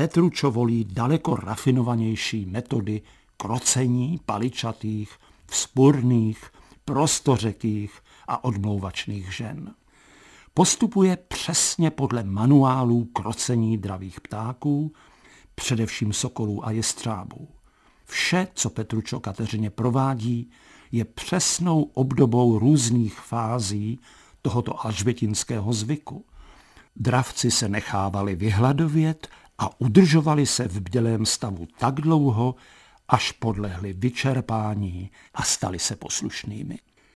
Petručo volí daleko rafinovanější metody krocení paličatých, vzpurných, prostořekých a odmlouvačných žen. Postupuje přesně podle manuálů krocení dravých ptáků, především sokolů a jestřábů. Vše, co Petručo Kateřině provádí, je přesnou obdobou různých fází tohoto alžbětinského zvyku. Dravci se nechávali vyhladovět a udržovali se v bdělém stavu tak dlouho, až podlehli vyčerpání a stali se poslušnými.